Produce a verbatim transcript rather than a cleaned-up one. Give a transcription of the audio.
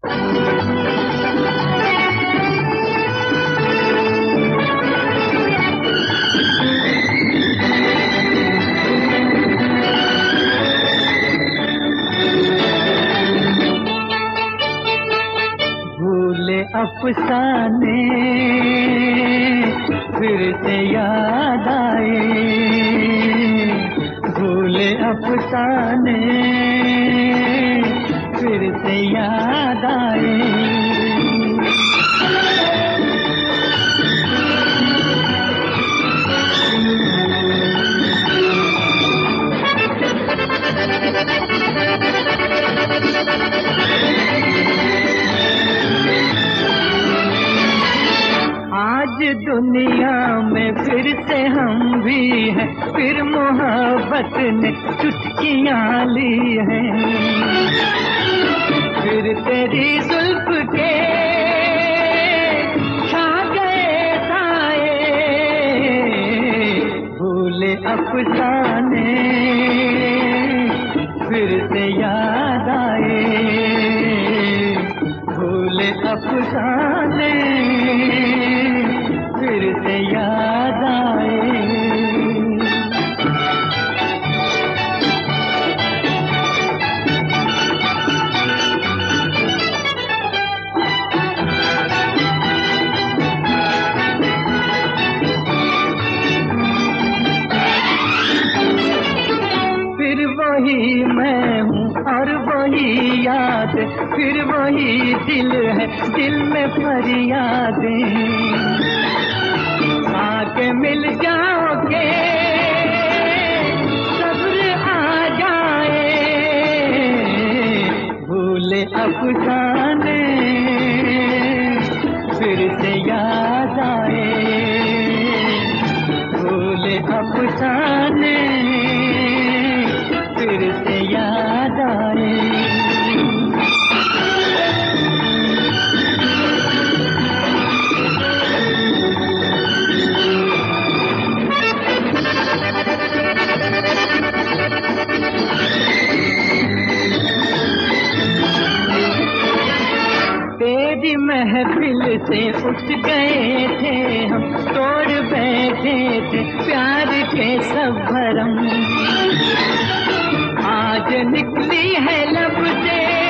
अफसाने फिर से याद आए, भूले अफसाने फिर से याद आए। आज दुनिया में फिर से हम भी हैं, फिर मोहब्बत ने चुटकियां ली हैं। फिर तेरी जुल्फ के छा गए साए, भूले अफसाने फिर से याद आए, भूले अफसाने फिर से याद आए। फिर वही मैं हूँ और वही याद, फिर वही दिल है दिल में फरियादें। आके मिल जाओगे सब्र आ जाए, भूले अफसाने फिर से याद आए, भूले अफसाने फिर से याद आए। तेरी महफिल से उठ गए थे हम, तोड़ बैठे थे प्यार के सब भरम। आज निकली है लब से